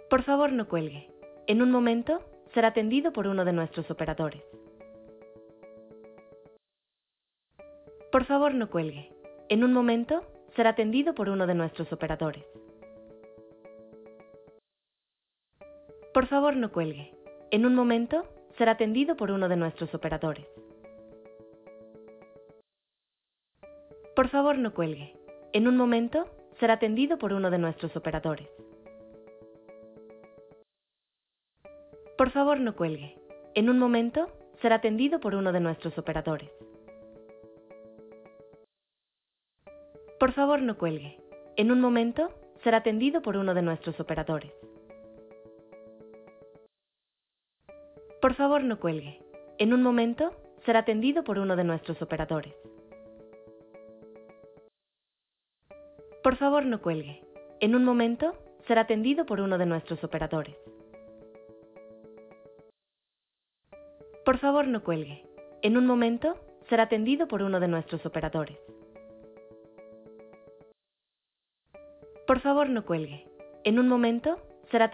Por favor, no cuelgue. En un momento, será atendido por uno de nuestros operadores. Por favor, no cuelgue. En un momento, será atendido por uno de nuestros operadores. Por favor, no cuelgue. En un momento, será atendido por uno de nuestros operadores. Por favor, no cuelgue. En un momento, será atendido por uno de nuestros operadores. Por favor, no cuelgue. En un momento, será atendido por uno de nuestros operadores. Por favor, no cuelgue. En un momento, será atendido por uno de nuestros operadores. Por favor, no cuelgue. En un momento, será atendido por uno de nuestros operadores. Por favor, no cuelgue. En un momento, será atendido por uno de nuestros operadores. Por favor, no cuelgue. En un momento, será atendido por uno de nuestros operadores. Por favor, no cuelgue. En un momento,